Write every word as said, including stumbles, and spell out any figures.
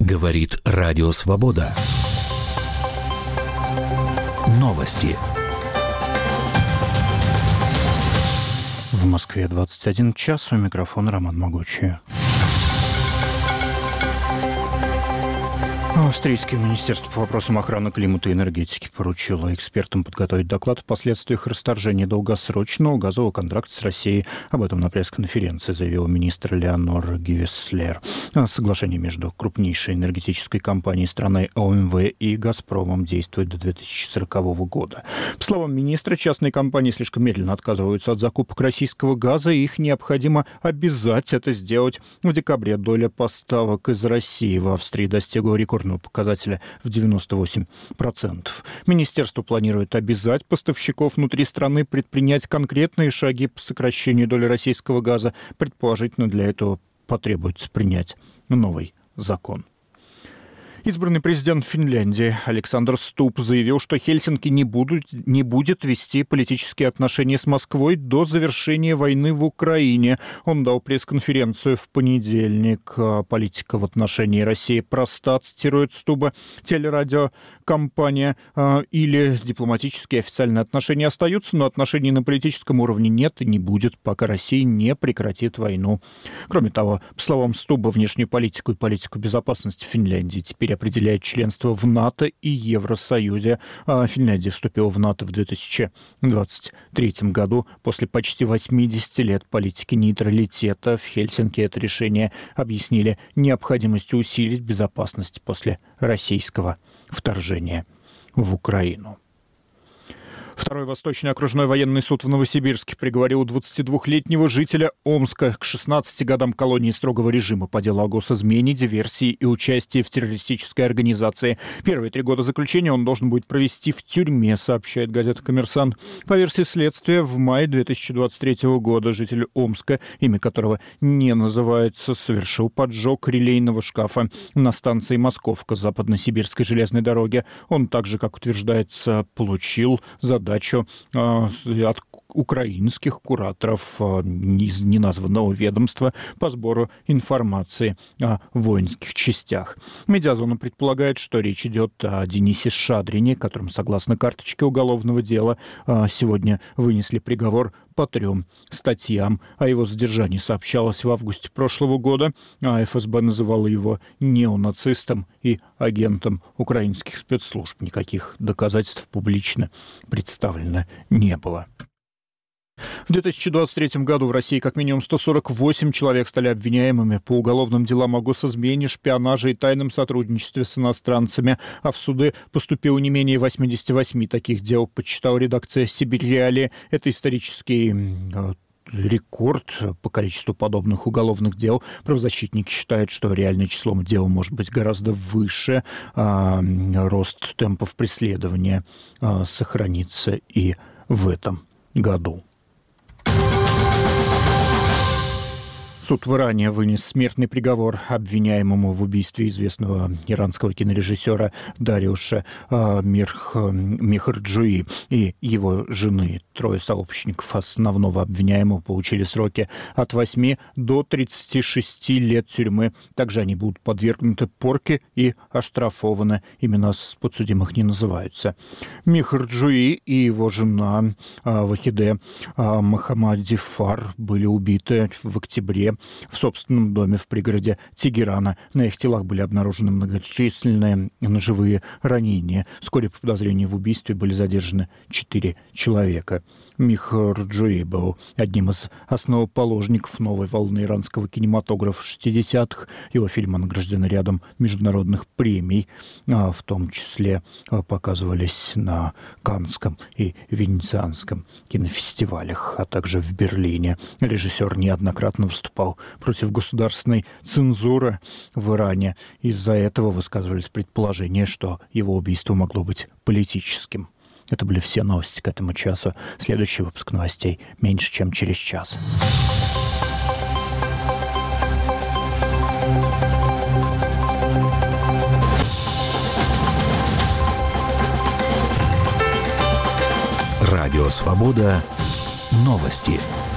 Говорит Радио Свобода. Новости. В Москве двадцать один час. У микрофона Роман Могучий. Австрийское министерство по вопросам охраны климата и энергетики поручило экспертам подготовить доклад о последствиях расторжения долгосрочного газового контракта с Россией. Об этом на пресс-конференции заявил министр Леонор Гевеслер. Соглашение между крупнейшей энергетической компанией страны О М В и «Газпромом» действует до две тысячи сорокового года. По словам министра, частные компании слишком медленно отказываются от закупок российского газа, и их необходимо обязать это сделать. В декабре доля поставок из России в Австрии достигла рекордного показателя в девяносто восемь процентов. Министерство планирует обязать поставщиков внутри страны предпринять конкретные шаги по сокращению доли российского газа. Предположительно, для этого потребуется принять новый закон. Избранный президент Финляндии Александр Стуб заявил, что Хельсинки не, будут, не будет вести политические отношения с Москвой до завершения войны в Украине. Он дал пресс-конференцию в понедельник. Политика в отношении России проста, цитирует Стуба. Телерадиокомпания или дипломатические официальные отношения остаются, но отношений на политическом уровне нет и не будет, пока Россия не прекратит войну. Кроме того, по словам Стуба, внешнюю политику и политику безопасности Финляндии теперь определяет членство в НАТО и Евросоюзе. Финляндия вступила в НАТО в две тысячи двадцать третьем году. После почти восьмидесяти лет политики нейтралитета в Хельсинки это решение объяснили необходимостью усилить безопасность после российского вторжения в Украину. Второй Восточный окружной военный суд в Новосибирске приговорил двадцатидвухлетнего жителя Омска к шестнадцати годам колонии строгого режима по делу о госизмене, диверсии и участии в террористической организации. Первые три года заключения он должен будет провести в тюрьме, сообщает газета «Коммерсант». По версии следствия, в мае две тысячи двадцать третьего года житель Омска, имя которого не называется, совершил поджог релейного шкафа на станции Московка Западно-Сибирской железной дороги. Он также, как утверждается, получил задачу от украинских кураторов из неназванного ведомства по сбору информации о воинских частях. Медиазона предполагает, что речь идет о Денисе Шадрине, которому, согласно карточке уголовного дела, сегодня вынесли приговор по трем статьям. О его задержании сообщалось в августе прошлого года, а Эф Эс Бэ называла его неонацистом и агентом украинских спецслужб. Никаких доказательств публично представлено не было. В две тысячи двадцать третьем году в России как минимум сто сорок восемь человек стали обвиняемыми по уголовным делам о госизмене, шпионаже и тайном сотрудничестве с иностранцами, а в суды поступило не менее восемьдесят восемь таких дел, подсчитала редакция «Сибирь-Реалии». Это исторический рекорд по количеству подобных уголовных дел. Правозащитники считают, что реальное число дел может быть гораздо выше. А, рост темпов преследования а, сохранится и в этом году. Суд в Иране вынес смертный приговор обвиняемому в убийстве известного иранского кинорежиссера Дариуша э, Мирх, Мехрджуи и его жены. Трое сообщников основного обвиняемого получили сроки от восьми до тридцати шести лет тюрьмы. Также они будут подвергнуты порке и оштрафованы. Имена подсудимых не называются. Мехрджуи и его жена э, Вахиде э, Мохаммадифар были убиты в октябре в собственном доме в пригороде Тегерана. На их телах были обнаружены многочисленные ножевые ранения. Вскоре по подозрению в убийстве были задержаны четыре человека. Мехрджуи был одним из основоположников новой волны иранского кинематографа шестидесятых. Его фильмы награждены рядом международных премий, в том числе показывались на Каннском и Венецианском кинофестивалях, а также в Берлине. Режиссер неоднократно выступал против государственной цензуры в Иране. Из-за этого высказывались предположения, что его убийство могло быть политическим. Это были все новости к этому часу. Следующий выпуск новостей меньше, чем через час. Радио Свобода. Новости.